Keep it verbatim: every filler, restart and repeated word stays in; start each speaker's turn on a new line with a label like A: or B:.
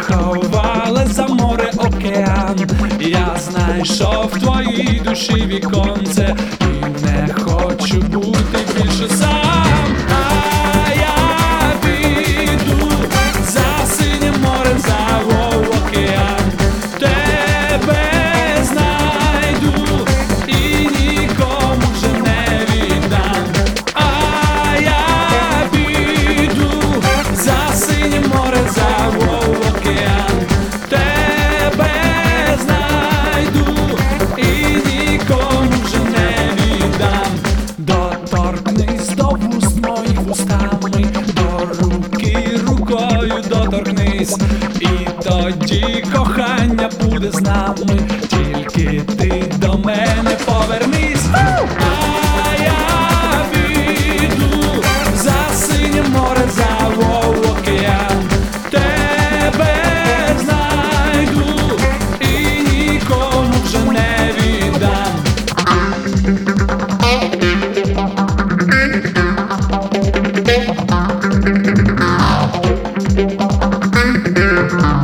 A: ховали за море, океан. Я знайшов в твоїй душі віконце і не хочу бути більше сам. А я піду за синім морем, за океан. Тебе знайду і нікому вже не віддам. А я піду за синім морем, за океан. Тебе знайду і нікому вже не віддам. Доторкнись до вуст моїх вустами, до руки рукою доторкнись, і тоді кохання буде з нами. Тільки ти до мене повернись. А я піду за синім морем, за океан. Тебе знайду і нікому вже не віддам.
B: Thank you.